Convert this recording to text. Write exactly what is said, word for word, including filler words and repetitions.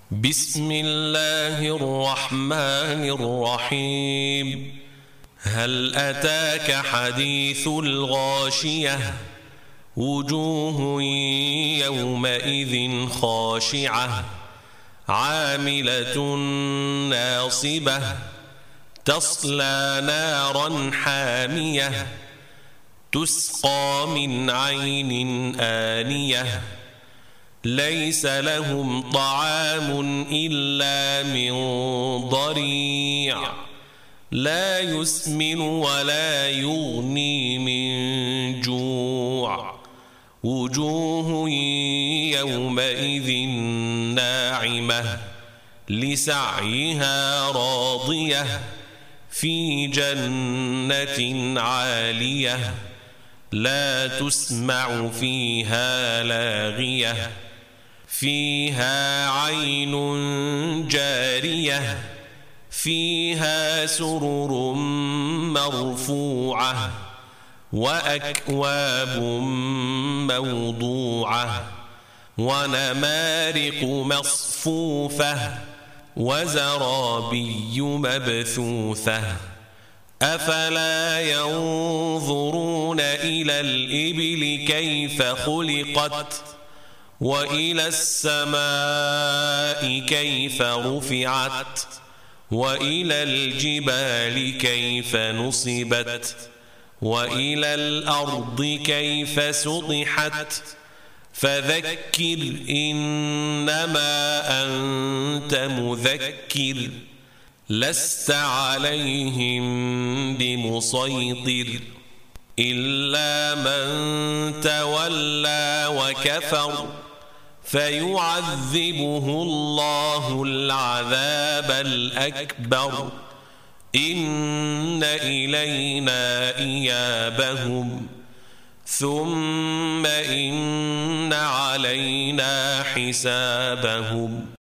بسم الله الرحمن الرحيم. هل أتاك حديث الغاشية؟ وجوه يومئذ خاشعة عاملة ناصبة تصلى نارا حامية تسقى من عين آنية ليس لهم طعام إلا من ضريع لا يسمن ولا يغني من جوع. وجوه يومئذ ناعمة لسعيها راضية في جنة عالية لا تسمع فيها لاغية فيها عين جارية فيها سرر مرفوعة وأكواب موضوعة ونمارق مصفوفة وزرابي مبثوثة. أفلا ينظرون إلى الإبل كيف خلقت وإلى السماء كيف رفعت وإلى الجبال كيف نصبت وإلى الأرض كيف سطحت. فذكر إنما أنت مذكر لست عليهم بمسيطر إلا من تولى وكفر فيعذبه الله العذاب الأكبر. إن إلينا إيابهم ثم إن علينا حسابهم.